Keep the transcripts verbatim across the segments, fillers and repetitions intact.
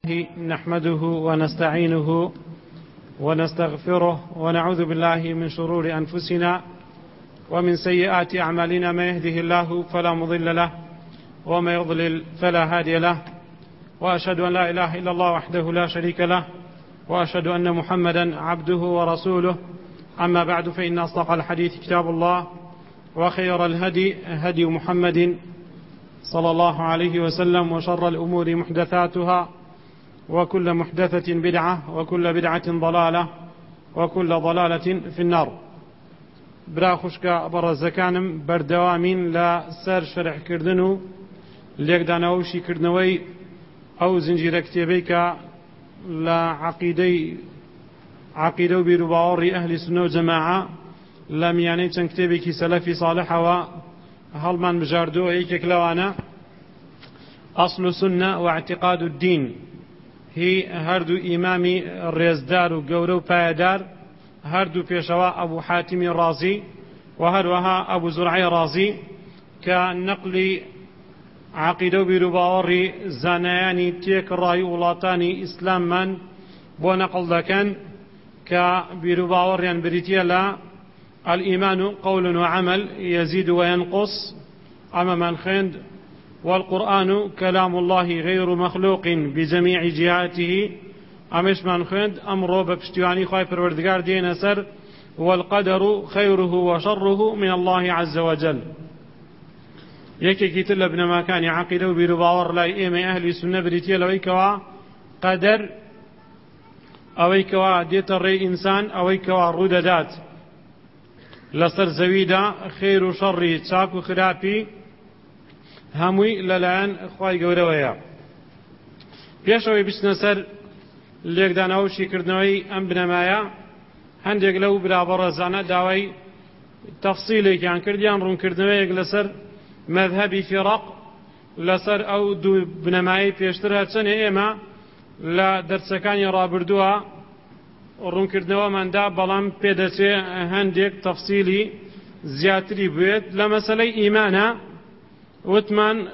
نحمده ونستعينه ونستغفره ونعوذ بالله من شرور أنفسنا ومن سيئات أعمالنا. ما يهده الله فلا مضل له وما يضلل فلا هادي له، وأشهد أن لا إله إلا الله وحده لا شريك له، وأشهد أن محمدا عبده ورسوله. أما بعد، فإن أصدق الحديث كتاب الله، وخير الهدي هدي محمد صلى الله عليه وسلم، وشر الأمور محدثاتها، وكل محدثة بدعة، وكل بدعة ضلالة، وكل ضلالة في النار. برا خوشكا برزكانم بردوامين لا سر شرح كردنو ليقدانوشي كردنوي أو زنجير كتابيك لا عقيدي عقيدو بيرباوري أهل السنة والجماعة لم يعني تنكتابيك سلفي صالحة وهل من بجاردو أيك كلوانا أصل السنة واعتقاد الدين. هي هردو إمامي الريزدار وقورو بايدار، هردو بيشواء أبو حاتم الرازي وهروها أبو زرعي الرازي، كنقل عقيدو برباوري زانياني تيك الرأي ولاتاني إسلام من بو نقل ذكن كبرباوري بريتيا لا الإيمان قول وعمل يزيد وينقص أما من خند، والقرآن كلام الله غير مخلوق بجميع جهاته أمش من خند أمره بپشتیوانی خواهی پروردگار دين سر، والقدر خيره وشره من الله عز وجل. يكي كتل ابن ما كان عقيده برباور لا إيمي أهل السنة بريتيا لويكوا قدر أويكوا ديت الرئي إنسان أويكوا رددات لسر زويدا خير وشر تشاك وخرابي هموي للان خواهي قورويا. بيشوي بسنا سر ليقدانوشي كردنوي أم بنمايا هندق لو بلا برزانا داوي تفصيلي كان كرديان رون كردنوي لسر مذهبي فرق لسر أو دو بنماي بيشترها سنة إيما لا درسكاني رابردوها رون كردنوا من دا بلام بيدسي هندق تفصيلي زياتري بيت لمسالي إيمانا وثمان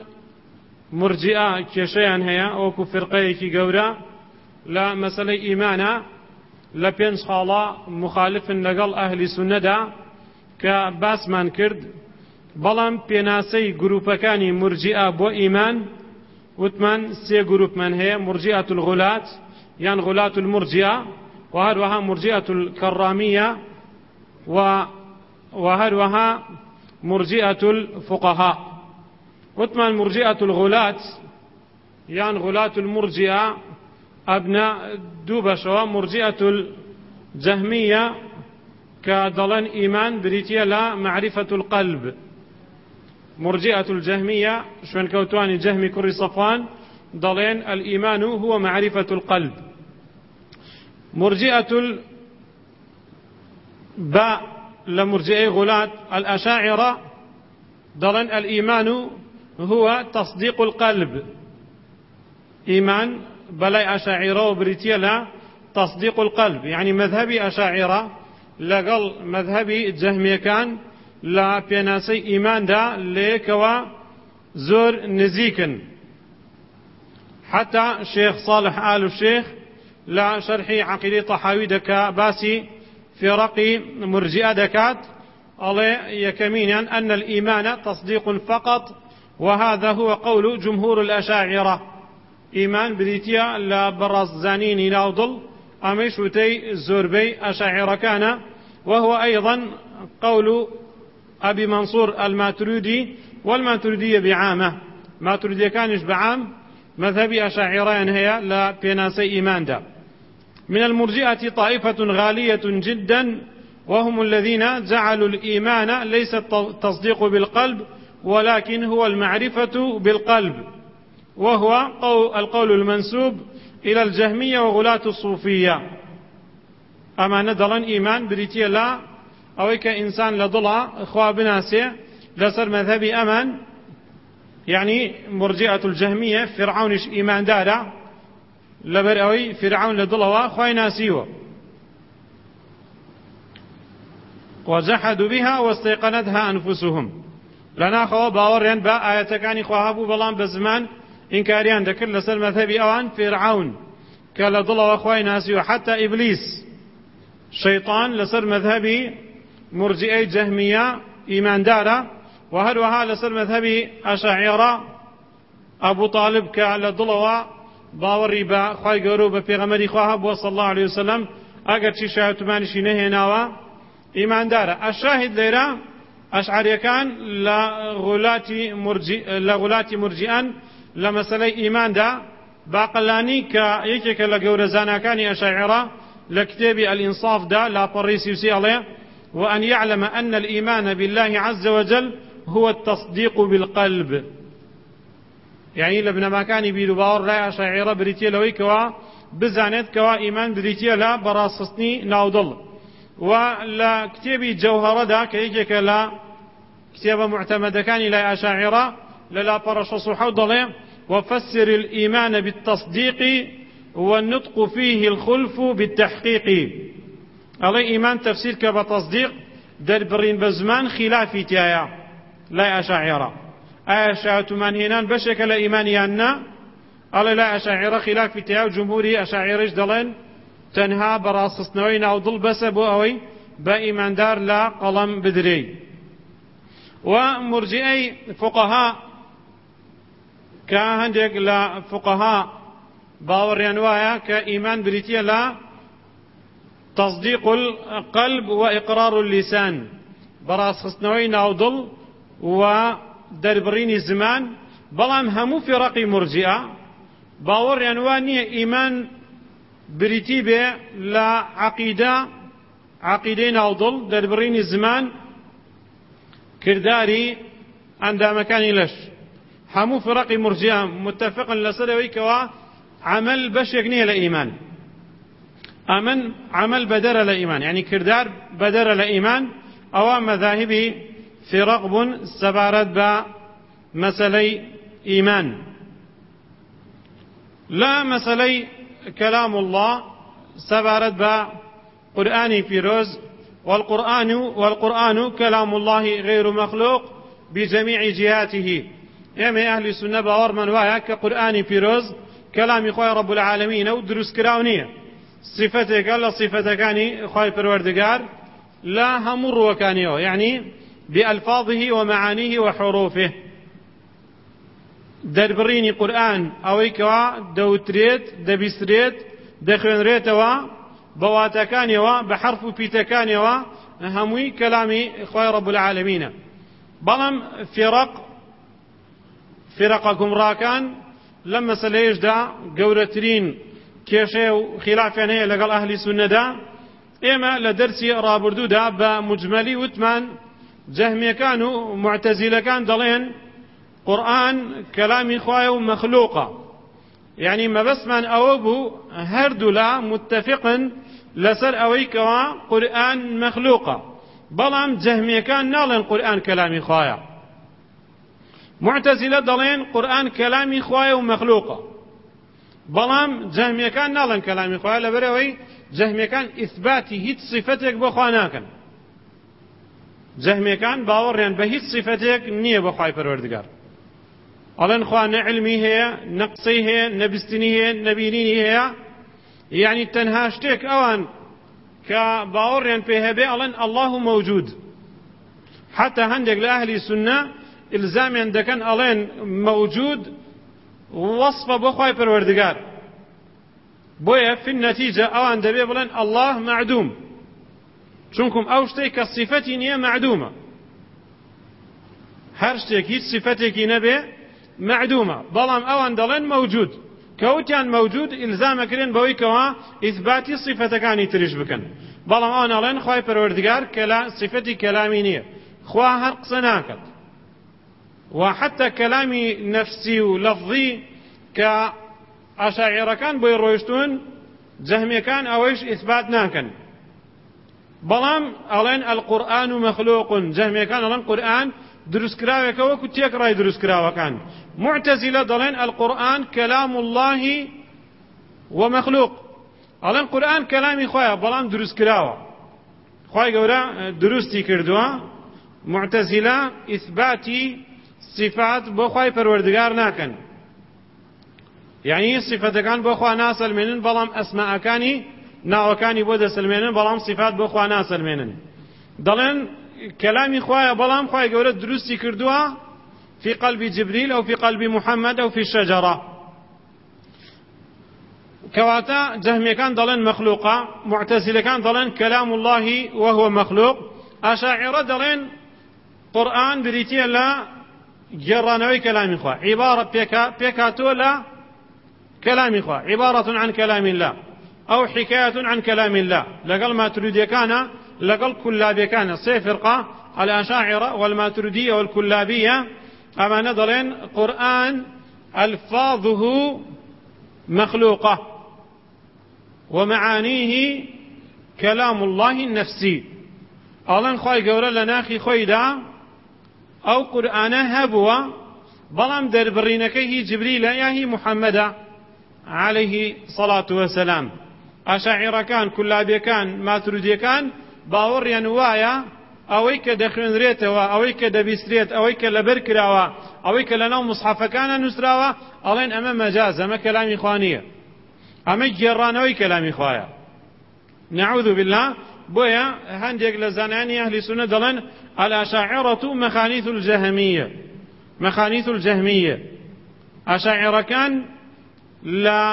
مرجئة كشيان هيا أو كفرقية كي قورا لا مسألة إيمانا لبينس خالا مخالف لقل أهل سنة دا كباس من كرد بلام بيناسي جروبكاني مرجئة بو إيمان وثمان سي جروب من هي مرجئة الغلات يعني غلات المرجئة، وهروها مرجئة الكرامية، وهروها مرجئة الفقهاء. وثمان مرجئة الغلاة يعني غلاة المرجئة أبناء دوبشوا مرجئة الجهمية كدلن إيمان بريتيا لا معرفة القلب. مرجئة الجهمية شون كوتواني جهمي كري صفوان دلين الإيمان هو معرفة القلب. مرجئة الباء لمرجئي غلاة الأشاعرة دلن الإيمان هو تصديق القلب. إيمان بلاي أشاعرة وبريتيا لا تصديق القلب، يعني مذهبي أشاعرة لقل مذهبي جهمي كان لا بيناسي إيمان دا ليكوا زور نزيكن. حتى شيخ صالح آل الشيخ لا شرحي عقيدة طحاوي دكا باسي في رقي مرجئة دكات على يكمينا أن الإيمان تصديق فقط، وهذا هو قول جمهور الأشاعرة. إيمان بريتيا لا برز زانيني لا ضل أميش وتي زوربي أشاعرة كان، وهو أيضا قول أبي منصور الماتريدي، والماتريدية بعامة ماتريدية كانش بعام مذهبي أشاعرة هي لا بيناسي إيمان دا. من المرجئة طائفة غالية جدا، وهم الذين جعلوا الإيمان ليس التصديق بالقلب ولكن هو المعرفة بالقلب، وهو القول المنسوب إلى الجهمية وغلاة الصوفية. أما ندلا إيمان بريتيا لا أويك إنسان لضلا إخوة بناسي لسر مذهبي أمان، يعني مرجئة الجهمية فرعونش إيمان دارا لبر أوي فرعون لضلا إخوة ناسيوه وجحدوا بها واستيقنتها أنفسهم. لنا خوا باوريان با آياتكاني خواه بو بلان بزمان ئینکاریان دەکرد لەسەر مەذهەبی ئەوان فێرعەون کە لە دڵەوە خوای ناسی و حتا ئیبلیس شەیطان لەسەر مەذهەبی مرجئەی جەهمیە ئیماندارە و هەروەها لەسەر مەذهەبی ئەشاعیرە ئەبوو طالب کە لە دڵەوە باوەڕی بە خوای گەورە و بە پێغەمبەری خوا هەبووە صلی الله علیه وسلم ئەگەر چی شایەتمانیشی نەهێناوە ئیماندارە. ئەشاهید لێرە ئەشعەریەکان لە غولاتی مرجی لە غولاتی مرجئان لە مەسەلەی ئیماندا باقەلانی کە یەکێکە لە گەورە زاناکانی ئەشاعیرە لە کتێبی الإنصافدا لاپەڕی سیوسی ئەڵێ وأن يعلم أن الإيمان بالله عز وجل هو التصديق بالقلب. يعني لبنا ما كان بيرو باور لا أشاعرة بريتيا لوي كوا بزانت كوا إيمان بريتيا لا براسسني ناودل. ولا كتابي جوهرة دا كيكيك لا كتاب معتمد كان لا أشاعرة للا برشص حوضله وفسر الإيمان بالتصديق والنطق فيه الخلف بالتحقيق. الله إيمان تفسير كبتصديق دربرين بزمان خلافي تيايا لا أشاعرة أشاعت من هنان بشكل إيمانيانا الله لا أشاعرة خلافي تيايا وجمهوري أشاعرش دلين تنها براسسنوين أو ضل بس بو أوي بإيمان دار لا قلم بدري. ومرجئي فقهاء كهندق لا فقهاء باوريان وايا كإيمان بريتيا لا تصديق القلب وإقرار اللسان براسخصنوين أو ضل ودربرين الزمان بلام همو فرق مرجئة باور ينواني إيمان بريتي به لا عقيدة عقيدين أو ضل دربرين الزمان كرداري عند مكان لش همو فرق مرجئة متفقا لسروي كوا عمل بشكني لإيمان أمن عمل بدر الإيمان يعني كردار بدر الإيمان أو مذاهبي في رغب سبارت بمسلي إيمان لا مسلي كلام الله سبارت بقرآن فيروز والقرآن والقرآن كلام الله غير مخلوق بجميع جهاته. يعني أهل السنة باور من وايا كقرآن فيروز كلام خوي رب العالمين ودروس كراونية صفتك الله صفتكاني خوي پروردگار لا همر وكانيو يعني بألفاظه ومعانيه وحروفه دربريني قرآن أويكوا دوتريت دبسريت دخنريتوا بواتكانيوا بحرف بيتكانيوا هموي كلامي خوي رب العالمين. بلم فرق فرقكم راكان لما سليش دا قورترين كيشي وخلافين هي لقال أهل السنة دا إما لدرسي رابردو دا بمجملي وثمان جهمي كانوا معتزلة كان دلين قرآن كلامي خوايا ومخلوقة يعني ما بس من أوبو هردو لا متفقا لسر أويكوا قرآن مخلوقة بلام جهمي كان نالين قرآن كلامي خوايا معتزلة دلين قرآن كلامي خوايا ومخلوقة بلام جهمي كان نالن كلامي خوايا لبروي جهمي كان إثباتي هيت صفتك بخواناكن جهمي كان باوريان بهيت صفتك نية بخواي پروردگار ألن خوانا علمي هي نقصي هي نبستني هي نبينيني هي يعني تنهاشتك أوان كباوريان بهبه ألن الله موجود حتى هندق لأهل السنة إلزامي عندكن ألين موجود وصفه بخواي پروردگار بويا في النتيجة أوان دبي بلن الله معدوم چونكم أوشتي كصفتي نية معدومة هرشتك هيت صفتك نبي معدومة بلام أوان دلن موجود كوتيان موجود إلزام كرين بوي كوا إثباتي صفة كاني تريش بكن بلام أوان ألين خواي پروردگار كلا صفتي كلامي نية خوا هرق سناكت وحتى كلامي نفسي ولفظي كأشاعرة كان بوي رويشتون جهمي كان أويش إثبات ناكن بلام ألين القرآن مخلوق جهمي كان ألين قرآن دروس كراوة كوكو تيكراي دروس كراوة كان معتزلة دلين القرآن كلام الله ومخلوق ألين قرآن كلامي خوايا بلام دروس كراوة خوايا قورا دروستي كردوا معتزلة إثباتي صفات بو خواي پروردگار ناكن يعني صفتەکان بۆ خوا ناسەلمێنن بەڵام ئەسماءەکانی ناوەکانی بۆ دەسەلمێنن بەڵام صفات بۆ خوا ناسەلمێنن. دەڵێن کەلامی خوایە بەڵام خوای گەورە دروستی کردووە في قلب جبريل أو في قلب محمد أو في الشجرة. كواتا جهمي كان ضلن مخلوقا، معتزلة كان ضلن كلام الله وهو مخلوق، أشاعرة ضلن قرآن بريتيا لا جرانوي كلام الله، عبارة بيكا بيكاتو لا كلام الله، عبارة عن كلام الله أو حكاية عن كلام الله. لقل ما تريد كان لقل كلابي كان سيفرقة الأشاعرة والماتريدية والكلابية أما نظرين قرآن ألفاظه مخلوقة ومعانيه كلام الله النفسي. أولاً خواهي قولا لناخي خويدا أو قرآن هبوا بلام در برينكيه جبريل ياهي محمد عليه الصلاة والسلام. أشاعر كان كلابي كان ماتريدي كان باور ينوايا ئەوەی کە دەخوێنرێتەوە ئەوەی کە دەبیسترێت ئەوەی کە لەبەر کراوە ئەوەی کە لەناو مصحەفەکانە نووسراوە ئەڵێن ئەمە مەجاز ئەمە کەلامی خوا نییە ئەمە گێڕانەوەی کەلامی خوایە نەعوذ بالله. بۆیە هەندێک لە زانایانی ئەهلی سونە دەڵێن الأشاعرة مخانيث الجهمية مخانيث الجهمية. ئەشاعیرەکان لە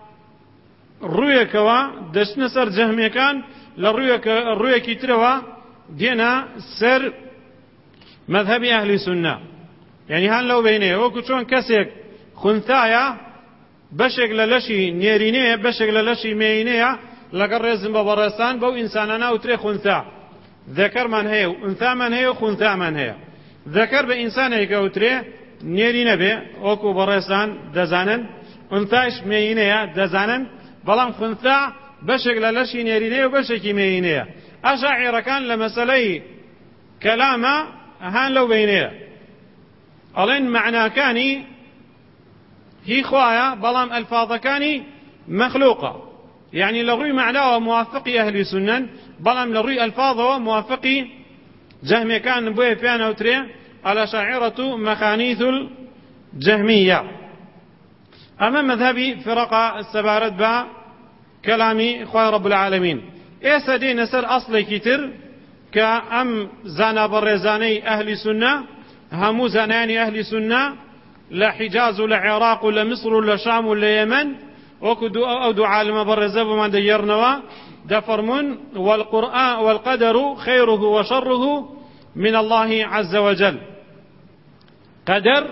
ڕوویەکەوە دەچنە سەر جەهمیەکان لە ڕوویەکی ترەوە دينا سر مذهب أهل السنة. يعني هان لو بينه وكو چون كسيك خنثايا بشك للشي نيرينيه بشك للشي مينيه لقر رزم ببرستان بو إنساننا وتري خنثا ذكر من هي وانثى من هي وخنثى من هي. ذكر بإنسان هيك وتري نيرينه به وكو برستان دزانن انثاش مينيه دزانن بلام خنثى بشك للشي نيرينيه وبشك مينيه. أشاعر كان لمسألة كلامه هان لو بينيه ألين معنى كاني هي خوايا بلام ألفاظ كاني مخلوقة. يعني لغوي معناه موافقي أهل السنة بلام لغوي ألفاظه موافقي جهمي كان بوي فيانا وتري الأشاعرة مخانيث الجهمية. أما مذهبي فرق السبارد با كلامي خوايا رب العالمين. ئێستا دێنە سەر ئەسڵێکی تر کە ئەم زانا بەڕێزانەی ئەهلی سونە هەموو زانایانی ئەهلی سونە لە حیجاز و لە عێراق و لە میسر و لە شام و لە یەمەن وەکو ئەو دوو عالمە بەڕێزە بۆمان دەگێڕنەوە دەفەرمون والقرآن والقدر خيره وشره من الله عز وجل. قدر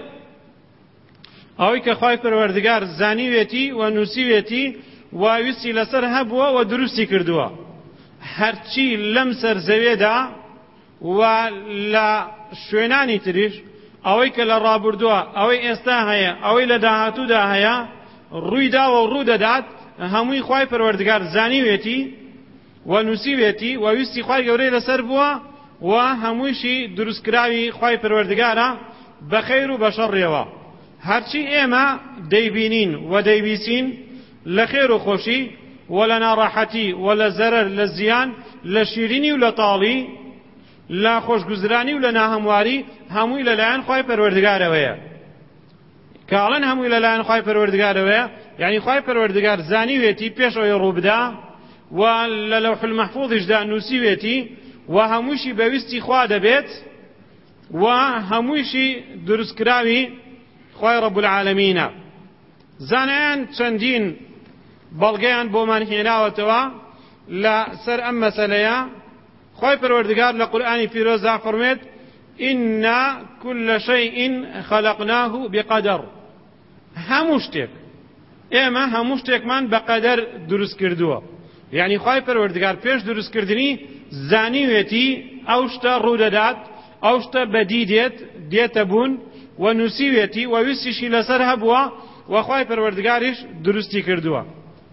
ئەوەی کە خوای پەروەردگار زانیوێتی و نووسیوێتی و ویستی لەسەر هەبووە و دروستی کردووە هەرچی لەم سەر زەوێدا و لە شوێنانی تریش ئەوەی کە لە ڕابردووە ئەوەی ئێستا هەیە ئەوەی لە داهاتوودا هەیە ڕوویداوە و ڕوو دەدات هەمووی خوای پەروەردگار زانیوێتی و نووسیوێتی و ویستی خوای گەورەی لەسەر بووە و هەموویشی دروستکراوی خوای پەروەردگارە بە خەیر و بە شەڕێەوە. هەرچی ئێمە دەیبینین و دەیبیسین لە خێر و خۆشی و لە ناڕەحەتی و لە زەرەر لە زیان لە شیرینی و لە تاڵی لە خۆشگوزرانی و لە ناهەمواری هەمووی لەلایەن خوای پەروەردگارەوەیە. کە ئەڵێن هەمووی لەلایەن خوای پەروەردگارەوەیە یعنی خوای پەروەردگار زانیوێتی پێش ئەوەی ڕووبدا و لە لەوح المەحفوظیشدا نووسیوێتی و هەموویشی بەویستی خوا دەبێت و هەموویشی دروستکراوی خوای رب العالمینە. زانایان چەندین بەڵگەیان بۆمان هێناوەتەوە لە سەر ئەم مەسەلەیە. خوای پەروەردگار لە قورئانی پیرۆزدا فەرمێت ئینا کل شەیء خەلەقناه بقەدەر. هەموو شتێک ئێمە هەموو شتێکمان بە قەدەر دروست کردووە. یعنی خوای پەروەردگار پێش دروستکردنی زانیوێتی ئەو شتە ڕوودەدات ئەو شتە بەدی دێت دێتە بوون و نووسیوێتی و ویستیشی لەسەر هەبووە و خوای پەروەردگاریش دروستی کردووە.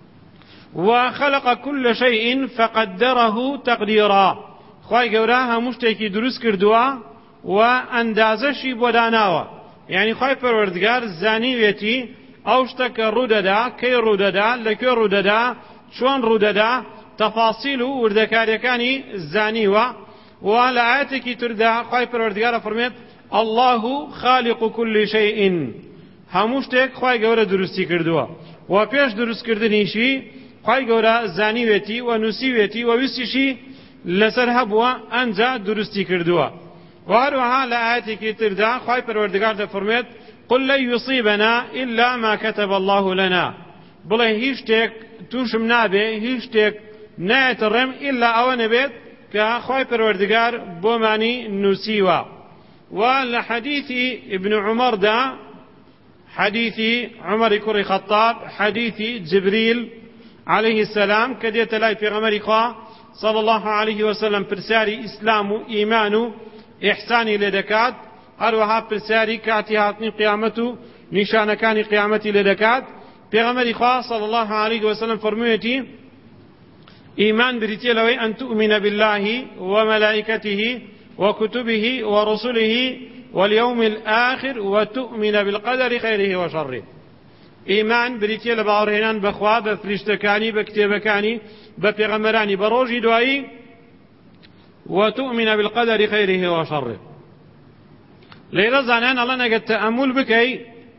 وخلق كل شيء فقدره تقديرا. خوای گەورە هەموو شتێکی دروست کردووە و ئەندازەشی بۆ داناوە. یعنی خوای پەروەردگار زانیوێتی ئەو شتە کە ڕوودەدا کەی ڕوودەدا لەکوێ ڕوودەدا چۆن ڕوودەدا تەفاسیل و وردەکاریەکانی زانیوە. و لە ئایەتێکی تردا خوای پەروەردگارە فەرمێت الله خالق كل شيء. هەموو شتێک خوای گەورە دروستی کردووە و پێش دروستکردنیشی خوای گەورە زانیوێتی و نووسیوێتی و ویستیشی لەسەر هەبووە ئەنجا دروستی کردووە و هەروەها لە ئاەتێکی تردا خوای پەروەردگار دەفەرمێت قل لن يصيبنا إلا ما كتب الله لنا بڵێ هیچ شتێک تووشم نابێ هیچ شتێک نایەتەڕێم ئیلا ئەوە نەبێت کە خوای پەروەردگار بۆمانی نووسیوە و لە حەدیثی ابن عومەردا حەدیثی عومەری کوڕی خەتاب حەدیثی جبریل عليه السلام کە دێتە لای پێغەمبەری خوا صلى الله عليه وسلم پرسیاری ئیسلام و ئیمان و ئیحسانی لێ دەکات هەروەها پرسیاری کاتی هاتنی قیامەت و نیشانەکانی قیامەتی لێ دەکات پێغەمبەری خوا صلى الله عليه وسلم فەرموویەتی ئیمان بریتیە لەوەی ئەن تؤمن بالله وملائكته وكتبه ورسله واليوم الآخر وتؤمن بالقدر خيره وشره ئیمان بریتیە لە باوەڕهێنان بەخوا بە فریشتەکانی بە کتێبەکانی بە پێغەمبەرانی بە ڕۆژی دوایی وتؤمن بالقدر خيره وشره لێرە زانیان ئەڵەن ئەگەر تەئەمول بکەی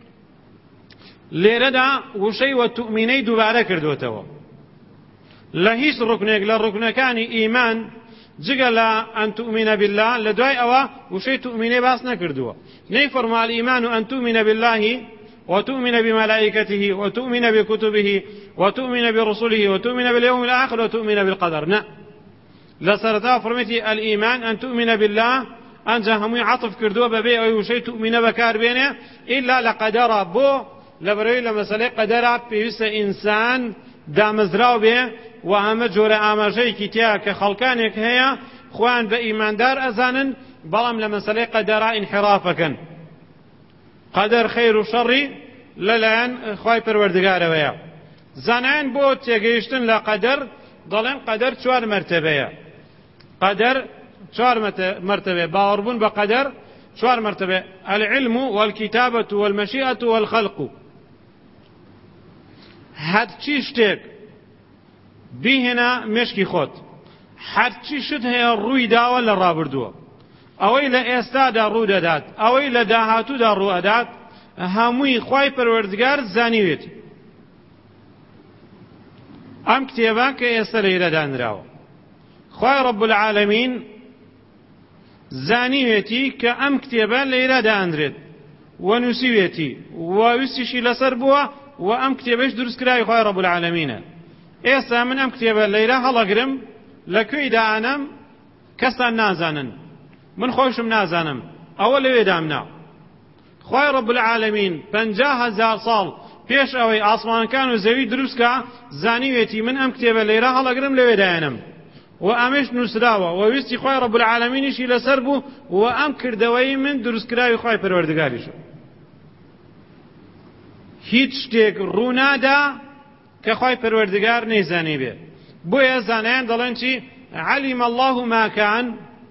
لێرەدا وشەی وتؤمنەی دووبارە کردوێتەوە لە هیچ ڕوکنێک لە ڕوکنەکانی ئیمان جگە لە ئەن تؤمن بالله لە دوای ئەوە وشەی تؤمنەی باس نەکردووە نەیفەرمووە الإيمان أن تؤمن بالله وتؤمن بملائكته وتؤمن بكتبه وتؤمن برسله وتؤمن باليوم الآخر وتؤمن بالقدر لا لسرتا فرمتي الإيمان أن تؤمن بالله أنجا همي عطف كردوه ببي أو شيء تؤمن بكار بينه إلا لقدر بو لبروي لمسألة قدر بيوس إنسان دامزراو به وهم جور آماجي كتيا كخلقانك هيا خوان بإيمان دار أزانن بلام لمسألة قدر انحرافكا قدر خير وشر للان خواي پروردگار ويا زانان بو تيگيشتن لقدر ضلن قدر چوار مرتبه قدر چوار مرتبه باوربون بقدر چوار مرتبه العلم والكتابة والمشيئة والخلق هاد چی شتێک بیهێنا مشکی خۆت هەر چی شت هەیە ڕووی داوە لە ڕابردووە ئەوەی لە ئێستادا ڕوو دەدات ئەوەی لە داهاتوودا ڕوو ئەدات هەمووی خوای پەروەردگار زانیوێتی ئەم کتێبە کە ئێستا لێرە دانراوە خوای رب العالمین زانیوێتی کە ئەم کتێبە لێرە دانرێت و نووسیوێتی و ویستیشی لەسەر بووە و ئەم کتێبەش دروستکراوی خوای رب العالمینە ئێستا من ئەم کتێبە لێرە هەڵەگرم لەکوێی دائەنەم کەسان نازانن من خۆشم نازانم ئەوە لەوێ دامنا خوای رب العالمین پەنجا هەزار ساڵ پێش ئەوەی ئاسمانەکان و زەوی دروستکە زانیوێتی من ئەم کتێبە لێرە هەڵەگرم لەوێ دایەنم و ئەمەش نووسراوە و ویستی خوای رب العالمینیشی لەسەر بوو و ئەم کردەوەی من دروستکراوی خوای پەروەردگاریشە هیچ شتێک ڕوونادا کە خوای پەروەردگار نەیزانێ بێ بۆیە زانایان دەڵێن چی علم الله ما كان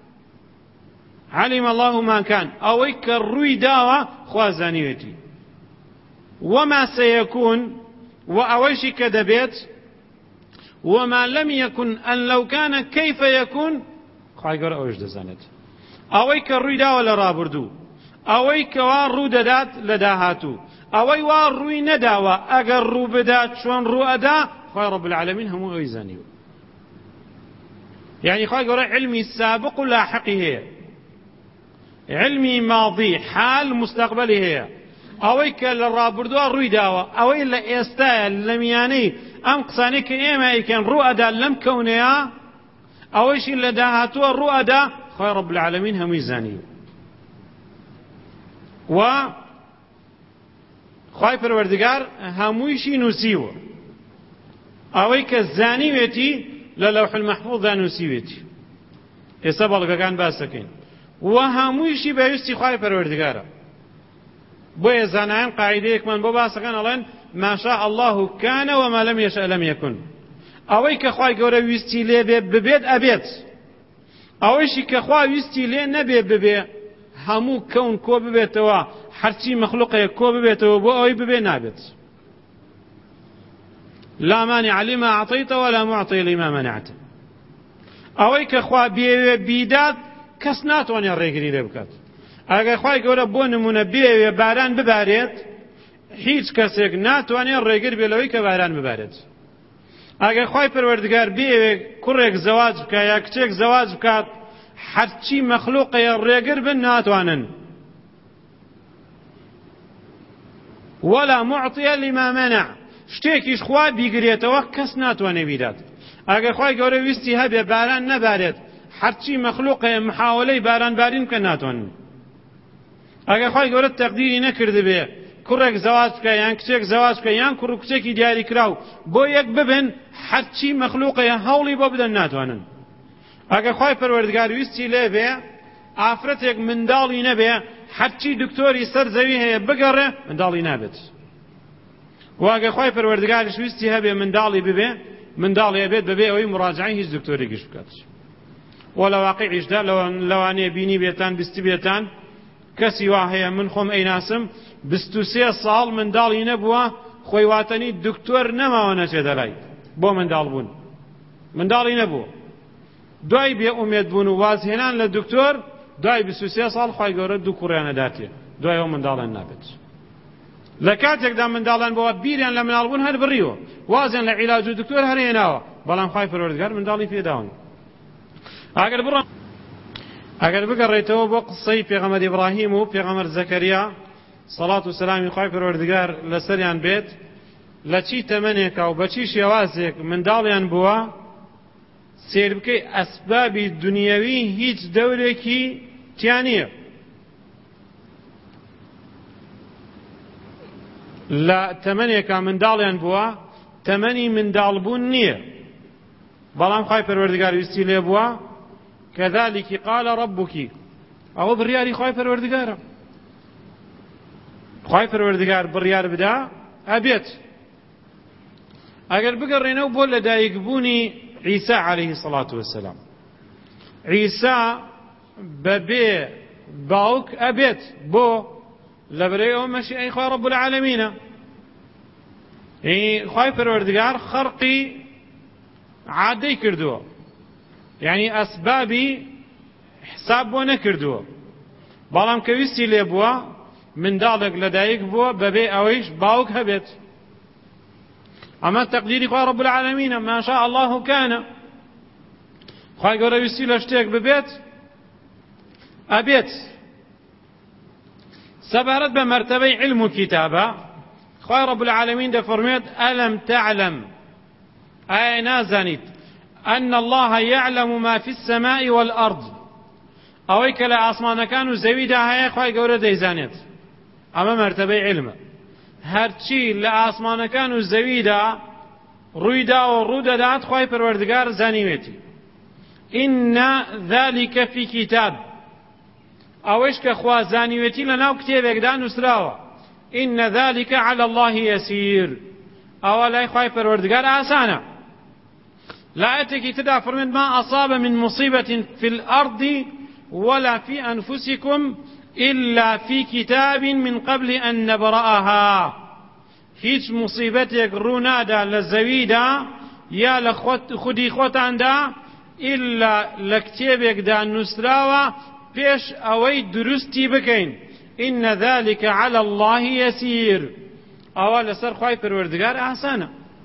علم الله ما كان ئەوەی کە ڕووی داوە خوا زانیوێتی وما سيكون وأويشي كدبيت وما لم يكن أن لو كان كيف يكون خواهي قرأ أويش دزانت أويك الرويدا ولا رابردو أويك وار رو دادات لداهاتو أوي وار روي نداوة أقر رو بدات شوان رو أدا خواهي رب العالمين هم أيزانيو يعني خواهي قرأ علمي السابق لاحقي هي علمي ماضي حال مستقبلي هي ئەوەی کە لە ڕابردووە ڕووی داوە ئەوەی لە ئێستایە لە میانەی ئەم قسانەی کە ئێمە ئەیکەن ڕوو ئەدا لەم کەونەیە ئەوەیشی لە داهاتووە ڕوو ئەدا خۆی ڕەب العالەمین هەمووی زانیوە و خۆی پەروەردگار هەموویشی نووسیوە ئەوەی کە زانیوێتی لە لەوح المەحفوظدا نووسیوێتی ئێستا بەڵگەکان باس دەکەین و هەموویشی بەویستی خۆی پەروەردگارە بۆیە زانایان قاعدەیەکمان بۆ باسەکان ئەڵێن ما شاء الله كان وما لم يشأ لم يكن ئەوەی کە خوای گەورە ویستی لێ بێ ببێت ئەبێت ئەوەیشی کە خوا ویستی لێ نەبێ ببێ هەموو کەون کۆ ببێتەوە هەرچی مەخلوقێک کۆ ببێتەوە بۆ ئەوەی ببێ نابێت لا مانع لما أعطيت ولا معطي لما منعت ئەوەی کە خوا بێوێ بیدات کەس ناتوانێت ڕێگری لێ بکات ئەگەر خوای گەورە بۆ نمونە بێوێ باران ببارێت هیچ کەسێک ناتوانێت ڕێگر بێ لەوەی کە باران ببارێت. ئەگەر خوای پەروەردگار بێوێ کوڕێک زەواج بکات یا کچێک زەواج بکات، هەرچی مەخلوقەیە ڕێگر بن ناتوانن. ولا معطي لما منع، شتێکیش خوا بیگرێتەوە کەس ناتوانێ بیدات. ئەگەر خوای گەورە ویستی هەبێ باران نەبارێت، هەرچی مەخلوقەیە محاولەی باران بارین بکە ناتوانن. ئەگەر خوای گەورە تەقدیری نەکردبێ کوڕێک زەواج بکە یان کچێک زەواج بکە یان کوڕ و کچێکی دیاری کراو بۆ یەک ببن، هەرچی مەخلوقەیە هەوڵی بۆ بدەن ناتوانن. ئەگەر خوای پەروەردگار ویستی لێبێ ئافرەتێک منداڵی نەبێ، هەرچی دکتۆری سەر زەوی هەیە بگەڕێ منداڵی نابێت. و ئەگەر خوای پەروەردگاریش ویستی هەبێ منداڵی ببێ، منداڵی هەبێت بەبێ ئەوەی مراجعەی هیچ دکتۆرێکیش بکات. و لە واقعیشدا لەوانەیە بینی بێتان بیستی بێتان کەسی وا هەیە من خۆم ئەیناسم بیست و سێ ساڵ منداڵی نەبووە، خۆی واتەنی دکتۆر نەماوە نەچێتە لای بۆ منداڵ بوون، منداڵی نەبووە. دوای بێ ئومێد بوون و وازهێنان لە دکتۆر، دوای بیست و سێ ساڵ خوای گەورە دوو کوڕیانە داتێ، دوای ئەو منداڵیان نابێت. لە کاتێکدا منداڵان بەوە بیریان لە مناڵ بوون هەر بڕیوە، وازیان لە عیلاج و دکتۆر هەرهێناوە، بەڵام خوای پەروەردگار منداڵی پێداون. ئەگەر بڕۆ ئەگەر بگەڕێتەوە بۆ قسەی پێغەمبەر ئیبراهیم و پێغەمبەر زەکەریا سەڵات و سەلامی خوای پەروەردگار لەسەریان بێت، لە چی تەمەنێکا و بە چی شێوازێک منداڵیان بووە، سیر بکەی ئەسبابی دنیەوی هیچ دەورێکی تیان نییە. لە تەمەنێکا منداڵیان بووە، تەمەنی منداڵبوون نییە، بەڵام خوای پەروەردگار ویستی لێ بووە كذلك قال ربك، ئەوە بڕیاری خوای پەروەردگارە. خوای پەروەردگار بڕیار بدا ئەبێت. ئەگەر بگەڕێنەوە بۆ لەدایکبوونی عیسا عەلەیهی سەڵات وەسەلام، عیسا بەبێ باوک ئەبێت، بۆ لەبەرەوەی ئەوە مەشیئەی خوای ڕەب العالەمینە. خوای پەروەردگار خەرقی عادەی کردووە، یعنی ئەسبابی حساب بۆ نەکردووە، بەڵام کە ویستی لێ بووە منداڵێک لەدایک بووە بەبێ ئەوەیش باوک هەبێت. ئەمە تەقدیری خوای ڕەب العالەمینە، ما شاء الله کانە. خوای گەورە ویستی لە شتێک ببێت ئەبێت. سەبارەت بە مەرتەبەی علم و کتابە، خوای ڕەب العالەمین دەفەرمێت ئەلەم تەعلەم، ئایا نازانیت أن الله يعلم ما في السماء والأرض، ئەوەی کە لە ئاسمانەکان و زەویدا هەیە خوای گەورە دەیزانێت. ئەمە مەرتەبەی علمە، هەرچی لە ئاسمانەکان و زەویدا ڕوویدا و ڕوودەدات خوای پەروەردگار زانیوێتی. إن ذلك في كتاب، ئەوەش کە خوا زانیوێتی لە ناو کتێبێکدا نووسراوە. إن ذلك على الله يسير، ئەوە لای خوای پەروەردگار ئاسانە. لآيتك تدع فرمت ما أصاب من مصيبة في الأرض ولا في أنفسكم إلا في كتاب من قبل أن نبرأها. هیچ مصیبەتێک ڕوونادا لە زەویدا یا لە خودی خۆتاندا ئیلا لە کتێبێکدا نووسراوە پێش ئەوەی دروستی بکەین. إن ذلك على الله يسير، ئەوە لەسەر خوای پەروەردگار ئاسانە.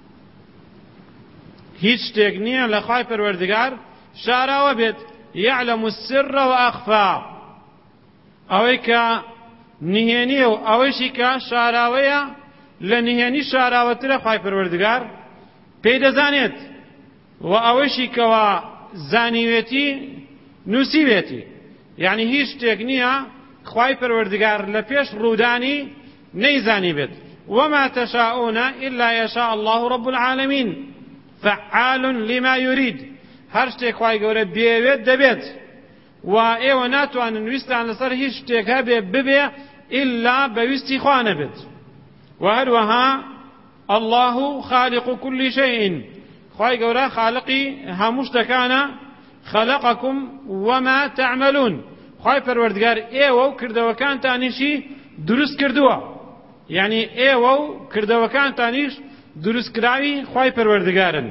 هیچ شتێک نییە لە خوای پەروەردگار شاراوە بێت. يعلم السر وأخفى، ئەوەی کە نهێنیە و ئەوەیشی کە شاراوەیە لە نهێنی شاراوەترە خوای پەروەردگار پێی دەزانێت، و ئەوەیشی کەوا زانیوێتی نووسیوێتی. یعنی هیچ شتێک نییە خوای پەروەردگار لە پێش ڕوودانی نەیزانی بێت. وما تشاءون إلا يشاء الله رب العالمين فعال لما يريد، هەر شتێک خوای گەورە بێوێت دەبێت، و ئێوە ناتوانن ویستان لەسەر هیچ شتێک هەبێ ببێ ئیلا بەویستی خوا نەبێت. و هەروەها الله خالق كل شيء، خوای گەورە خالقی هەموو شتەکانە. خلقكم وما تعملون، خوای پەروەردگار ئێوە و کردەوەکانتانیشی دروست کردووە، یعنی ئێوە و کردەوەکانتانیش دروستکراوی خوای پەروەردگارن.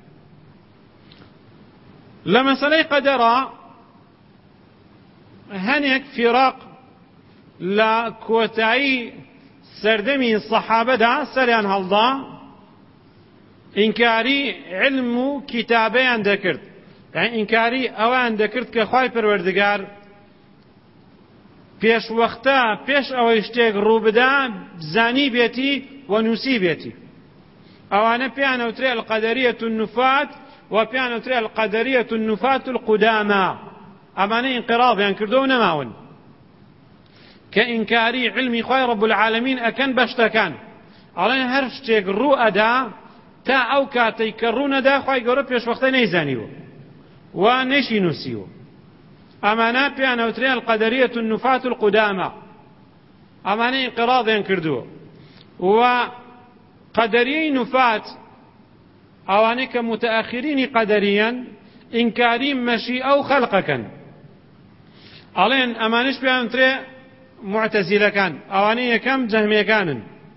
لە مەسەلەی قەدەرە هەنێک فیرەق لە کۆتایی سەردەمی سەحابەدا سەریان هەڵدا ئینکاری علم و کتابەیان دەکرد، یعنی ئینکاری ئەوان دەکرد کە خوای پەروەردگار پێشوەختە پێش ئەوەی شتێک ڕووبدا زانی بێتی و نووسی بێتی. ئەوانە پێیان ئەوترێ القەدەریەة النوفات و پێیان ئەوترێ القەدەریەة النوفات القودامە. ئەمانە ئینقراضیان کردو و نەماون کە ئینکاری علمی خوای رب العالمین ئەکەن بە شتەکان، ئەڵێن هەر شتێک ڕوو ئەدا تا ئەو کاتەی کە ڕوو نەدا خوای گەورە پێشوەختە نەیزانیوە و نەیشی نووسیوە. ئەمانە پێیان ئەوترێ القەدەریەة النوفات القودامە. ئەمانە ئینقراضیان کردووە. و قەدەریەی نوفات ئەوانەی کە متەئەخرینی قەدەریەن ئینکاری مەشیئە و خەلقەکەن، ئەڵێن ئەمانش پێیان ئەوترێ معتەزیلەکان. ئەوانەی یەکەم جەهمیەکانن.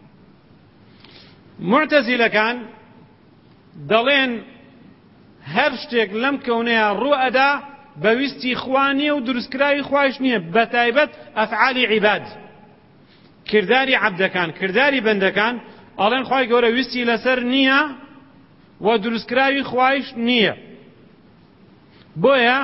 معتەزیلەکان دەڵێن هەر شتێک لەم کەونەیە ڕوو ئەدا بەویستی خوا نییە و دروستکراوی خوایش نییە، بەتایبەت ئەفعالی عیباد، کردداری عەبدەکان، کردداری بەندەکان، ئەڵێن خوای گەورە ویستی لەسەر نییە و دروستکراوی خوایش نییە. بۆیە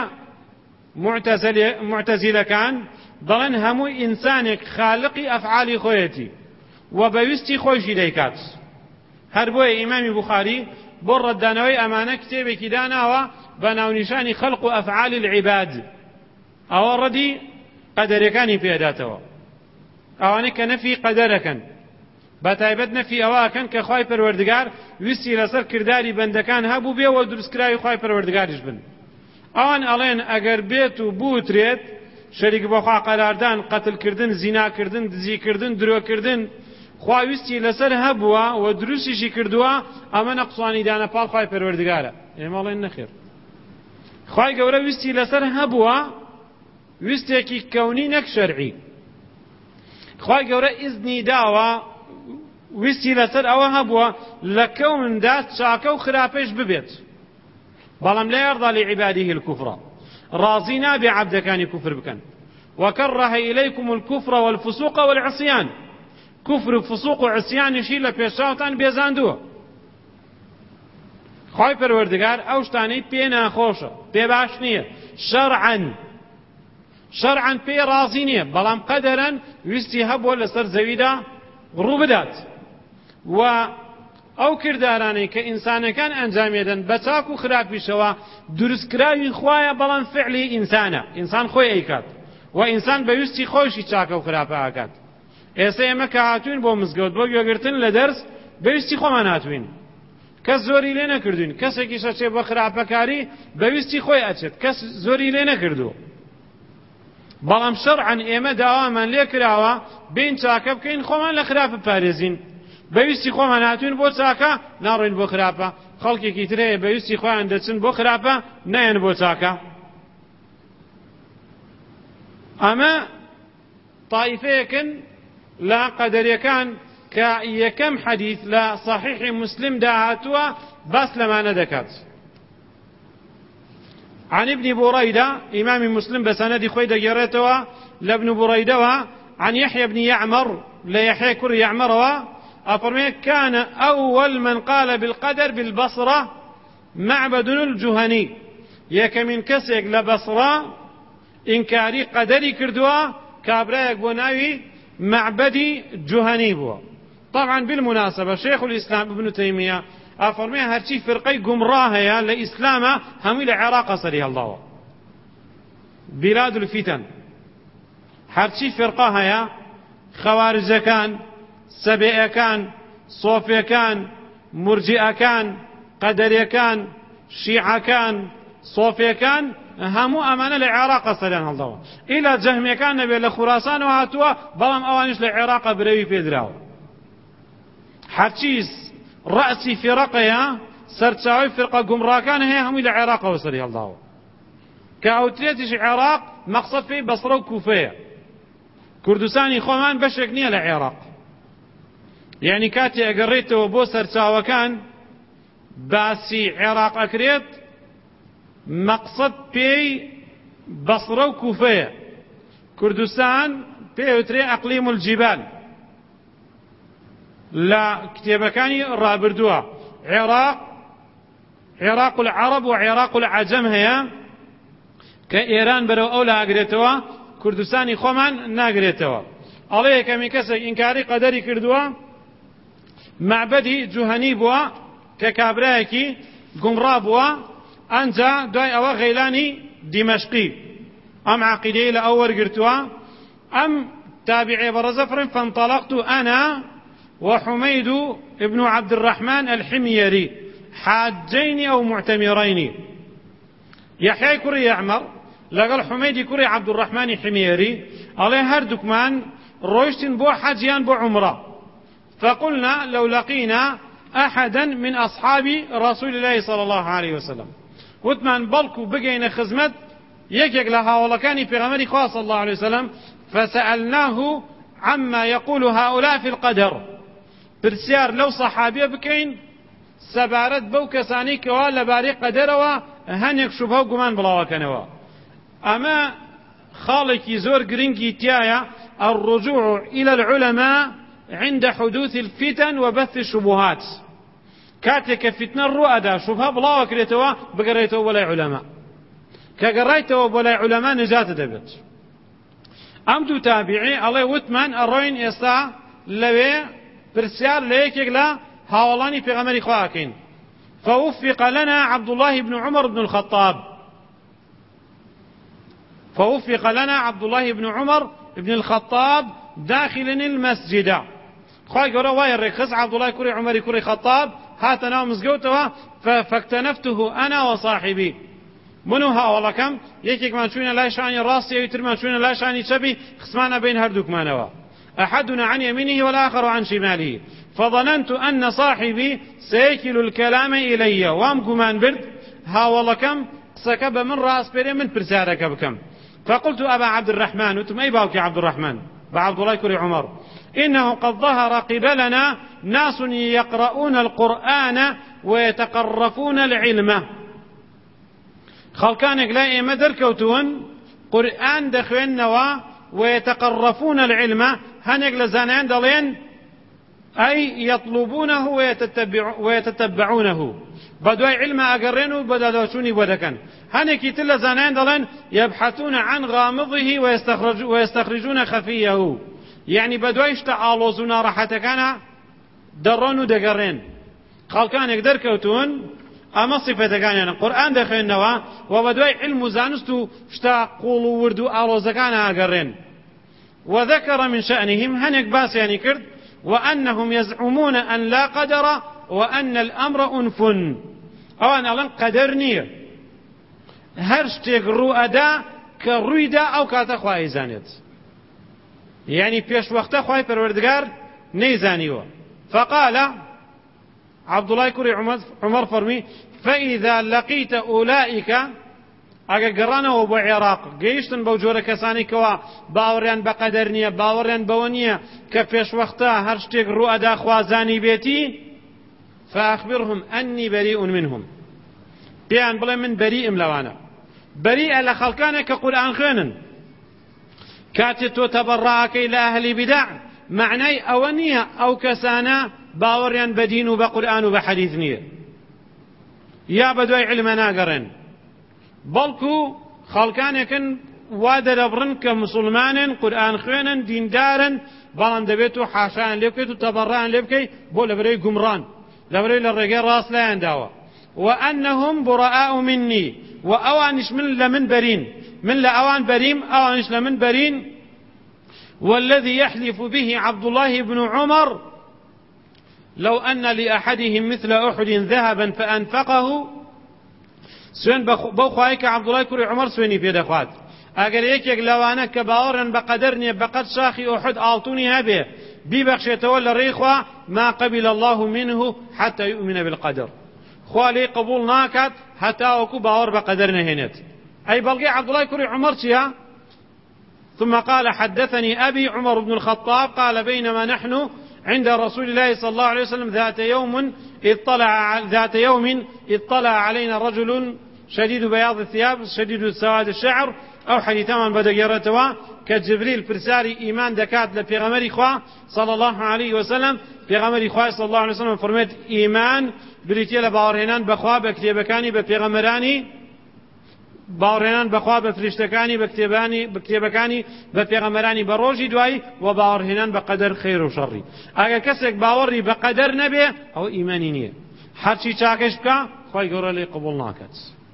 معتەزیلەکان دەڵێن هەموو ئینسانێک خالقی ئەفعالی خۆیەتی و بەویستی خۆیشی دەیکات. هەر بۆیە ئیمامی بوخاری بۆ ڕەتدانەوەی ئەمانە کتێبێکی داناوە بە ناونیشانی خەلق و ئەفعالی العیباد. ئەوە ڕەدی قەدەرەکانی پێداتەوە، ئەوانەی کە نەفی قەدەرەکەن، بەتایبەت نەفی ئەوەکەن کە خوای پەروەردگار ویستی لەسەر کردداری بەندەکان هەبوو بێ و دروستکراوی خوای پەروەردگاریش بن. ئەوان ئەڵێن ئەگەر بێت و بوترێت شەریک بە خوا قەراردان، قەتڵکردن، زیناکردن، دزیکردن، درۆکردن، خوا ویستی لەسەر هەبووە و دروستیشی کردووە، ئەمە نەقسوانی دانەپاڵ خوای پەروەردگارە. ئێمە ئەڵێن نەخێر، خوای گەورە ویستی لەسەر هەبووە، ویستێکی کەونی نەک شەرعی. خوای گەورە ئیزنی داوە ویستی لەسەر ئەوە هەبووە لە کەوندا چاکە و خراپەش ببێت، بەڵام لا يرضى لعباده الكفر، ڕازی نابێ عەبدەکانی کوفر بکەن. وكره إليكم الكفر والفسوق والعصيان، كفر و فسوق و عصیانیشی لە پێشاوتان بێزاندووە. خوای پەروەردگار ئەو شتانەی پێ ناخۆشە، پێ باش نییە، شەرعەن شەرعەن پێ ڕازی نییە، بەڵام قەدەرەن ویستی هەبووە لەسەر زەویدا ڕوو بدات. و ئەو کردارانەی کە ئینسانەکان ئەنجامێدەن بە چاک و خراپیشەوە دروستکراوی خوایە، بەڵام فعلی ئینسانە، ئینسان خۆی ئەیکات و ئینسان بەویستی خۆشی چاکە و خراپە ئاکات. ئێستا ئێمە کە هاتوین بۆ مزگەوت بۆ گوێگرتن لە دەرس بەویستی خۆمان هاتوین، کەس زۆری لێ نەکردوین، کەسێکیش ئەچێ بە خراپەکاری بەویستی خۆی ئەچێت، کەس زۆری لێ نەکردووە. بەڵام شەرعەن ئێمە داوامان لێ کراوە بین چاکە بکەین، خۆمان لە خراپە پارێزین. بەویستی خۆمان هاتوین بۆ چاکە، ناڕۆین بۆ خراپە. خەڵکێکی تر هەیە بەویستی خۆیان دەچن بۆ خراپە، نەیەن بۆ چاکە. ئەمە طائفەیەکن لە قەدەریەکان کە یەکەم حەدیث لە صحیحی مسلم داهاتووە باس لەمانە دەکات. عن ابن بريدة، إمام مسلم بسند خوي دقيرتوا لابن بريدة عن يحيى بن يعمر، لا يحيى كر يعمر أفرمي كان أول من قال بالقدر بالبصرة معبد الجهني، يك من كسيك لبصرة إنكاري قدري كردوا كابرايك بناوي معبدي جهني بوا. طبعا بالمناسبة شيخ الإسلام ابن تيمية أفرمي هرشي فرقي قمراه يا لإسلام هم إلى عراق صريها الله بلاد الفتن، هرشي فرقها يا خوارج كان، سبئ كان، صوفي كان، مرجئ كان، قدر كان، شيعة كان، صوفي كان، همو أمانة لعراق صريها الله إلى جهم كان نبي لخراسان وهاتوا بلام أوانش لعراق بروي في دراو. هرشيس رأسي فرقها سرتاوي فرقة قمراكان هي هم إلى عراق وصلي الله كأوتريتش عراق مقصد في بصرة وكوفية، كردستاني خوان بشك نية لعراق، يعني كاتي أقريته وبو سرتاوي كان باسي عراق أكريت مقصد في بصرة وكوفية، كردستان في أوتري أقليم الجبال، لا كتابكاني رابردوها عراق عراق العرب وعراق العجم هي كإيران برو أولا أقريتوا كردستاني خومان ناقريتوا عليه كمي كسك إنكاري قدري كردوا معبدي جهني بوا ككابراكي قمرا بوا أنجا داي أوا غيلاني دمشقي أم عقيدي لأول قرتوا أم تابعي برزفر فانطلقت أنا وحميد ابن عبد الرحمن الحميري حاجين أو معتمرين يحيى كري يعمر لقال حميد كري عبد الرحمن حميري عليه هردكمان رويشتن بو حجيان بو عمره فقلنا لو لقينا أحدا من أصحاب رسول الله صلى الله عليه وسلم وثمان بلكو بقينا خزمت يكيك لها ولكاني في غمري خاص الله عليه وسلم فسألناه عما يقول هؤلاء في القدر برسيار لو صحابي بكين سبارت بو كساني كوا لباري قدروا هنيك شبهه قمان بلاوا كانوا أما خالك زور قرنكي تيايا الرجوع إلى العلماء عند حدوث الفتن وبث الشبهات كاتك فتنة الرؤى شبهه بلاوا كريتوا بقريتوا ولا علماء كقريتوا ولا علماء نجاة دبت أمدو تابعي الله وثمان الروين إستا لوي برسيار ليكيك لا هاولاني في غمري خواكين فوفق لنا عبد الله بن عمر بن الخطاب فوفق لنا عبد الله بن عمر بن الخطاب داخل المسجد خواهي قرأ واير ركز عبد الله كري عمر كري خطاب هاتنا ومزقوتوا فاكتنفته أنا وصاحبي منو هاولا كم يكيك من شوينا لا شاني راسي ويتر من شوينا لا شاني شبي خصمانا بين هردوك مانوا أحدنا عن يمينه والآخر عن شماله فظننت أن صاحبي سيكل الكلام إلي وام قمان برد هاولا كم سكب من رأس بري من برسارك بكم فقلت أبا عبد الرحمن وتم أي باوك يا عبد الرحمن بعبد الله كري عمر إنه قد ظهر قبلنا ناس يقرؤون القرآن ويتقرفون العلم خلقانك لا إيما دركوتون قرآن دخوين نوا ويتقرفون العلم هنك لزانين دلين أي يطلبونه ويتتبع ويتتبعونه بدوي علم أقرنوا بدلوشوني ودكن هنك يتل زانين دلين يبحثون عن غامضه ويستخرج ويستخرجون خفيه يعني بدويش تعالوزنا راحتكنا درون دقرين خلقانك دركوتون أما صفة كان يعني القرآن دخل نوا وبدوي علم زانستو شتا قولوا وردو آلوزكانا أقرين وذكر من شأنهم هنك باس يعني كرد وأنهم يزعمون أن لا قدر وأن الأمر أنف أو أن ألم قدرني هرشتك رؤدا كرويدا أو كاتخوا إيزانيت يعني بيش وقت خواهي پروردگار نيزانيوا فقال عبد الله كري عمر فرمي فإذا لقيت أولئك أجا قرانا وبو عراق جيشتن بوجورة كساني كوا باوريان بقدرنية باوريان بونية كفيش وقتا هرشتك رؤدا خوازاني بيتي فأخبرهم أني بريء منهم بيان بلا من بريء ملوانا بريء لخلقانا كقرآن خينا كاتتو تبرعك إلى أهل بدع معني أونية أو كسانا باوريان بدين وبقرآن وبحديث نية يا بدوي علمنا قرن بلكو خلقانكن وادر أبرن كمسلمان قرآن خوينا دين دارن بلان دبيتو حاشان لبكيتو تبرعان لبكي بو لبري قمران لبري للرقين راس لا ينداوا وأنهم براء مني وأوانش من لمن برين من لأوان بريم أوانش لمن برين والذي يحلف به عبد الله بن عمر لو أن لأحدهم مثل أحد ذهبا فأنفقه سوين بوخوايك عبد الله كري عمر سويني في دخوات أقل يكيك لوانا كباورا بقدرني بقد شاخي أحد آلتوني هبه ببخش يتولى الريخوة ما قبل الله منه حتى يؤمن بالقدر خوالي قبول ناكت حتى أكو باور بقدرنا هنت أي بلغي عبد الله كري عمر شيا ثم قال حدثني أبي عمر بن الخطاب قال بينما نحن عند رسول الله صلى الله عليه وسلم ذات يوم اطلع ذات يوم اطلع علينا رجل شديد بياض الثياب شديد سواد الشعر أو حديثان بدأ يرتوا كجبريل برسالي إيمان دكات لبيغمري خوا صلى الله عليه وسلم بيغمري خوا صلى الله عليه وسلم فرميت إيمان بريتيا لباورهنان بخوا بكتابكاني ببيغمراني باورهنان بخوا بفرشتكاني بكتاباني بكتابكاني ببيغمراني بروجي دواي وباورهنان بقدر خير وشر اگر كسك باوري بقدر نبي او إيماني نيه هرچی چاکش بکا خواهی گوره لی قبول ناکد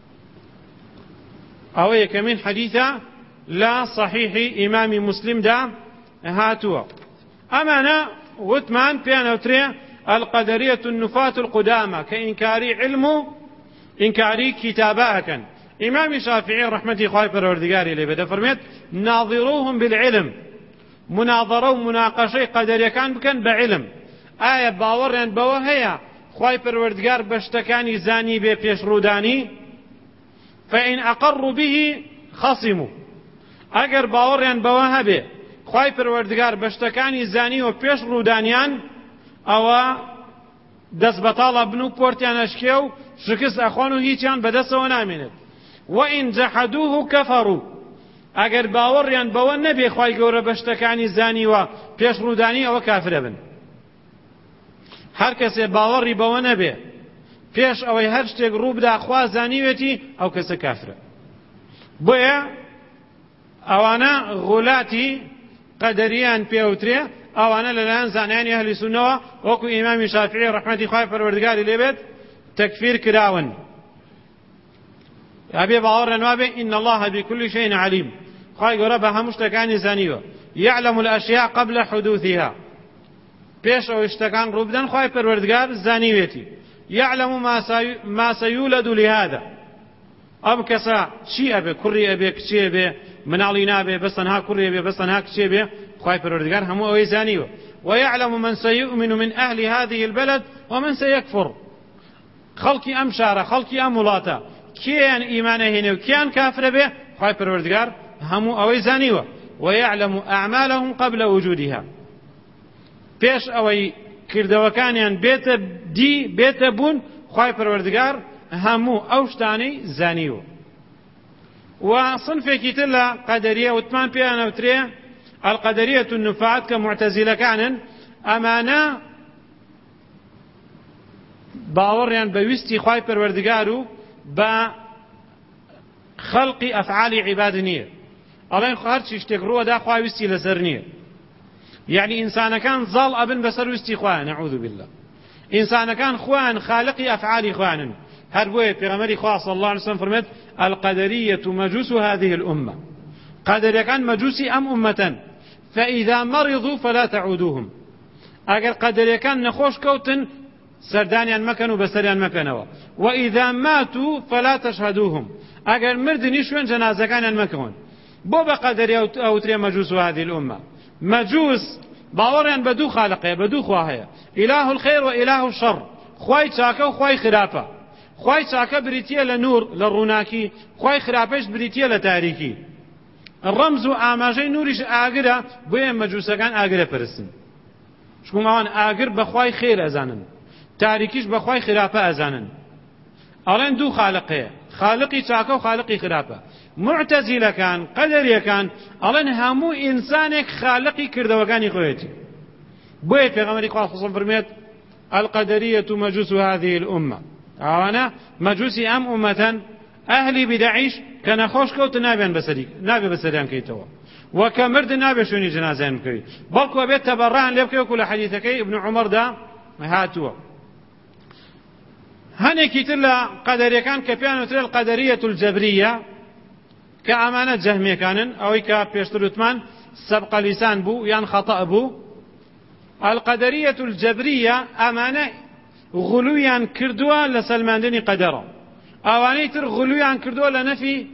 او یکمین حدیثا لا صحیح امام مسلم دا هاتوا امانا وثمان بيانوتري القدرية النفاة القدامى كإنكاري علم إنكاري كتاباء امام شافعي رحمته خواهي پروردگاري لي بدا فرميت ناظروهم بالعلم مناظرة ومناقشة قدرية كان بكن بعلم آية باورين بوهيا خواهی پروردگار بشتکانی زانی به پیش رودانی فإن أقروا به خصموا اگر باوریان بوها به خواهی پروردگار بشتکانی زانی و پیش رودانیان او دست بطال ابنو پورتیان اشکیو شکست اخوانو هیچیان بدست و نامیند و این جحدوه کفروا اگر باوریان بوها نبی خواهی گوره بشتکانی زانی و پیش رودانی او کافر بن هر کسی باوری بەوە نەبێ پێش ئەوەی هەر شتێک ڕووبدا خوا زانیوێتی ئەو کەسە کافرە بۆیە ئەوانە غولاتی قەدەریان پێوترێ ئەوانە لەلایەن زانایانی ئەهلی سونەوە وەکو ئیمامی شافعی ڕەحمەتی خوای پەروەردگاری لێبێت تەکفیر کراون ئەبێ باوەڕیان وابێ ئین الله بكل شيء علیم خوای گەورە بە هەموو شتەکانی زانیوە يعلم الأشياء قبل حدوثها پیش او اشتکان رو بدن خواهی پروردگار زانیویتی یعلم ما سیولد لهذا اب کسا چی ابه کری ابه کچی ابه منالی نابه بسنها کری ابه بسنها کچی ابه خواهی پروردگار همو اوی زانیو ويعلم من سيؤمن من أهل هذه البلد ومن سيكفر خلقي أم شارة خلقي أم ولاتا كيان إيمانه هنا وكيان كافر به خواهي پروردگار همو اوی زانیو ويعلم أعمالهم قبل وجودها پێش ئەوەی کردەوەکانیان بێتە دی بێتە بوون خوای پەروەردگار هەموو ئەو شتانەی زانیوە و صنفێکی تر لە قەدەریە وتمان پێیانەوترێ القەدەریەة النفاة کە معتەزیلەکانن ئەمانە باوەڕیان بە ویستی خوای پەروەردگار و بە خەڵقی ئەفعالی عیباد نییە ئەڵێن هەرچی شتێک ڕووەدا خوای ویستی لەسەر نییە يعني إنسان كان ظل أبن بسر واستخوان نعوذ بالله إنسان كان خوان خالقي أفعال خوان هربوه بغمري خواه صلى الله عليه وسلم فرمت القدرية مجوس هذه الأمة قدر كان مجوسي أم أمة فإذا مرضوا فلا تعودوهم أجر قدر كان نخوش كوتن سردانيا مكانوا بسريا مكانوا وإذا ماتوا فلا تشهدوهم أجر مردني شوين جنازة كان مكان بو بقدر أو تري مجوس هذه الأمة مجوس باوريان بدو خالقه بدو خواهيه اله الخير واله الشر خوای چاکه و خوای خرافه خوای چاکه بریتیه لنور لروناکی خوای خرافش بریتیه لتاریکی الرمز و آماجه نورش آگره بوی مجوسگان آگره پرستن شکوم آوان آگر بخوای خیر ازانن تاریکیش بخوای خرافه ازانن الان دو خالقه خالقی چاکه و خالقی خرافه معتزله كان قدريه كان الان همو انسانك خالقي كردوغاني خويتي بوي پیغمبري قال خصوصا فرميت القدريه مجوس هذه الامه انا مجوسي ام امه اهلي بدعيش كان خوش كوت نابين بسري نابي بسريان كيتوا وكمرد نابي شوني جنازان كي بلكو بيت تبرعن لبكي كل حديثك ابن عمر دا هاتوا هنيكي تلا قدريه كان كبيان وتر القدريه الجبريه كأمانة جهمية كانن أو كبيشتروتمان سبق لسان بو يعني خطأ بو القدرية الجبرية أمانة غلويا كردوا لسلمان دني قدرا أوانيتر غلويا كردوا لنفي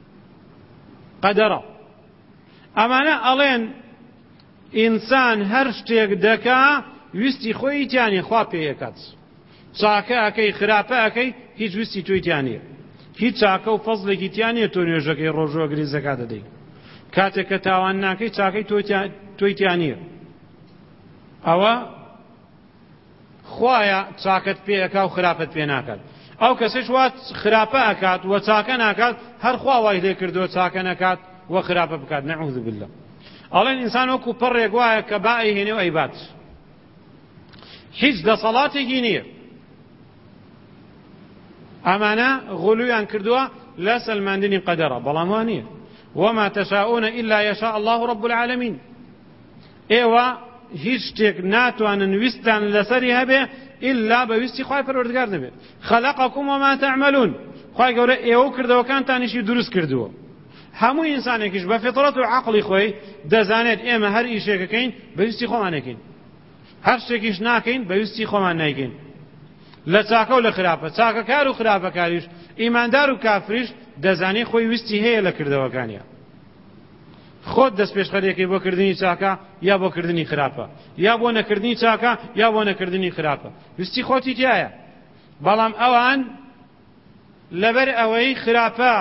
قدرا أمانة ألين إنسان هرشتيك دكا ويستي خوي تاني خوا بيكات ساكا أكي خرافة أكي هيج ويستي توي تاني هیچ چاکە و فەزڵێکی تیانە تۆ نوێژەکەی ڕۆژوەگری زەکات دەدەی کاتێک کە تاوان ناکەی چاکەی تۆی تیانە ئەوە خوایە چاکەت پێ ئەکا و خراپەت پێ ناکات ئەو کەسەش وا خراپە ئەکات و چاکە ناکات هەر خوا وای لێ کردووە چاکە نەکات وخراپە بکات نعوذ بالله ئەڵێن ئینسان وەکو پەڕێک وایە کە با ئەیهێنێ و ئەیبات هیچ دەسەڵاتێکی نییە ئەمانە غولویان کردووە لە سەلماندنی قەدەرە بەڵام وان نییە وما تشاءون إلا يشاء الله رب العالمين ئێوە هیچ شتێک ناتوانن ویستان لەسەری هەبێ إلا بەویستی خوای پەروەردگار نەبێت خەلەقەکم وما تعملون خوای گەورە ئێوە کردەوەکانتانیشی دروست کردووە هەموو ئینسانێکیش بە فیترەت و عەقڵی خۆی دەزانێت ئێمە هەر ئیشێکەکەین بەویستی خۆمان نەکەین هەر شتێکیش ناکەین بەویستی خۆمان نایکەین لە چاکە و لە خراپە چاکەکار و خراپەکاریش ئیماندار و کافریش دەزانێت خۆی ویستی هەیە لە کردەوەکانیە خۆت دەست پێشخەرێکی بۆ کردنی چاکە یا بۆ کردنی خراپە یا بۆ نەکردنی چاکە یا بۆ نەکردنی خراپە ویستی خۆتی تایە بەڵام ئەوان لەبەر ئەوەی خراپە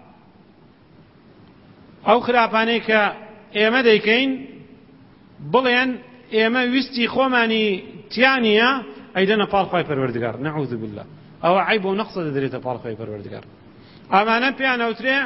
ئەو خراپانەی کە ئێمە دەیکەین بڵێن ئێمە ویستی خۆمانی تیانە ئەیدەنە پاڵ خوای پەروەردگار نەعوذ بالله ئەوە عیب و نەقسە دەدرێتە پاڵ خوای پەروەردگار ئەمانە پێیان ئەوترێ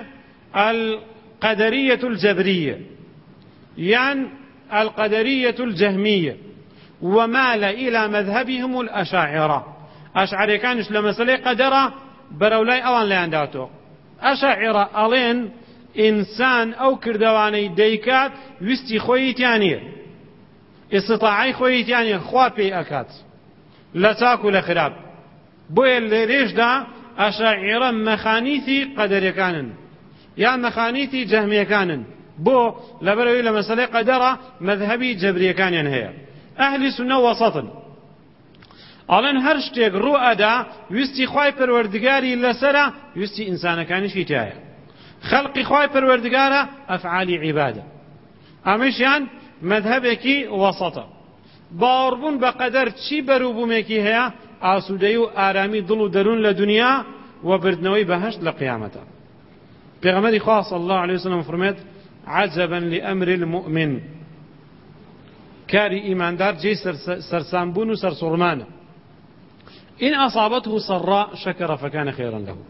القدرية الجبرية يعني القدرية الجهمية ومال إلى مذهبهم الأشاعرة أشعري كانش لمسألة قدرة برولاي أوان ليان داتو أشاعرة ألين إنسان أو كردواني ديكات وستي خويتانية استطاعي خويتانية خوابي أكات لا تاكل خراب بويل ليش دا أشاعرة مخانيثي قدر كانن یا مەخانیتی جەهمیەکانن بۆ لەبەرەوەی لە مەسەلەی قەدەرە مەذهەبی جەبریەکانیان هەیە ئەهلی سونە وەسەطن ئەڵێن هەر شتێک ڕوو ئەدا ویستی خوای پەروەردگاری لەسەرە ویستی ئینسانەکانیشی تایە خەڵقی خوای پەروەردگارە ئەفعالی عیبادە ئەمەشیان مەذهەبێکی وەسەطە باوەڕبوون بە قەدەر چی بەرووبوومێکی هەیە ئاسوودەیی و ئارامی دڵ و دەروون لە دنیا و بردنەوەی بەهەشت لە قیامەتە پیغمبر خدا صلی الله علیه وسلم فرمود عجبا لامر المؤمن کاری ایماندار جی سرسانبون و سرسرمانه این اصابته سراء شکر فکان خیرا له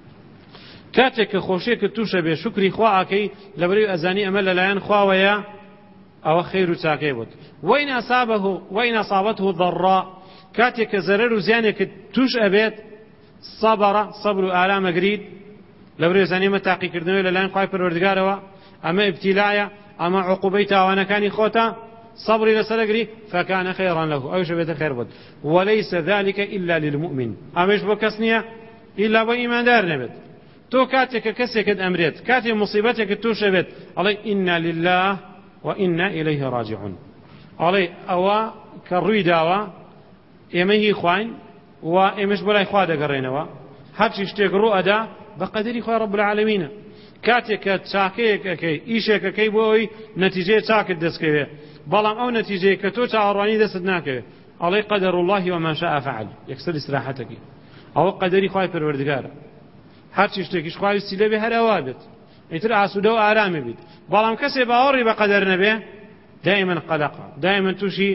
کاتێک خۆشیێک تووشە بێ شکری خوا ئاکەی لەبەرەوەی ئەزانی ئەمە لەلایەن خواوەیە ئەوە خەیر و چاکەی بوت وەین ئەسابەه وەین ئەسابەته ضەڕا کاتێک کە زەرەر و زیانێک تووش ئەبێت سەبەرە سەبر و ئارامەگریت لەبەرەوەی ئەزانی ئەمە تاقیکردنەوەی لەلایەن خوای پەروەردگارەوە ئەمە ئیبتیلایە ئەمە عوقوبەی تاوانەکانی خۆتە صبري لسرقري فكان خيرا له أيش بيت خير بود وليس ذلك إلا للمؤمن أمش بكسنية إلا بإيمان دار نبت تو كاتك كسك أمريت كاتي مصيبتك توشبت علي إنا لله وإنا إليه راجعون علي أوا كروي داوا إمهي خوان وإمش بلا إخواد قرينوا هاتش يشتغلوا أدا بقدر إخوة رب العالمين كاتك تشاكيك كي إيشك كي بوي نتيجة تشاك الدسكية بەڵام ئەو نەتیجەیە کە تۆ چاوەڕوانی دەست ناکەوێت ئەڵێ قەدەر الله وما شاء فعل یەکسەر استراحەتەکەی ئەوە قەدەری خوای پەروەردگارە هەرچی شتێکیش خوای ویستی لێبێ هەر ئەوا بێت ئیتر ئاسوودە و ئارامی بیت بەڵام کەسێ باوەڕی بە قەدەر نەبێ دائما قەلەقە دائما تووشی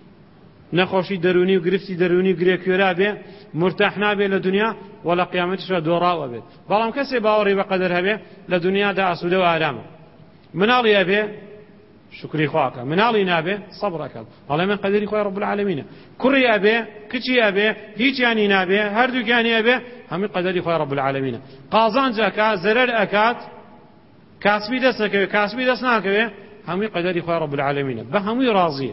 نەخۆشی دەرونی و گرفتی دەرونی و گرێکوێرا بێ مرتاح نابێ لە دنیا و لە قیامەتیشە دۆڕاوە بێت بەڵام کەسێ باوەڕی بە قەدەر هەبێ لە دنیادا ئاسوودە و ئارامە مناڵی هەبێ شكري خواك منالي نابه صبرك الله من قدر خوي رب العالمين كري أبي كتشي أبي هيك يعني نابه هردو يعني أبي هم قدر خوي رب العالمين قازان جاكا زرر أكات كاسبي دسك كاسبي دسناك هم قدر خوي رب العالمين بهم راضي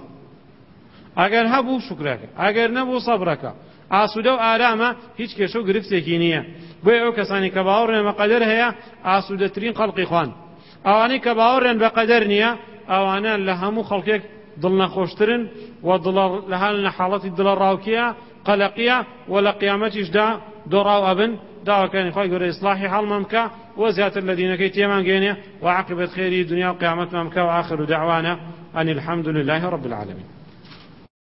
اگر هبو شكرك اگر نبو صبرك آسوده و آرامه هیچ کشو گرفتێکی نییە بۆ ئەو کەسانی کە باوەڕێن بە قەدەر هەیە ئاسوودەترین خەڵقی خوان ئەوانەی کە باوەڕێن بە قەدەر نییە ئەوانە لە هەموو خەڵکێک دڵنەخۆشترن و لە هەڵ حاڵەتی دڵە ڕاوکیە قەلەقیە و لە قیامەتیشدا دۆڕاو ئەبن داواکانی خۆی گەورە ئیسلاحی هەڵمان بکە و زیاتر لە دینەکەی تێمان گەێنێ و عاقبەت خێری دنیا و قیامەتمان بکە و ئاخر دعوانا أن الحمد لله رب العالمين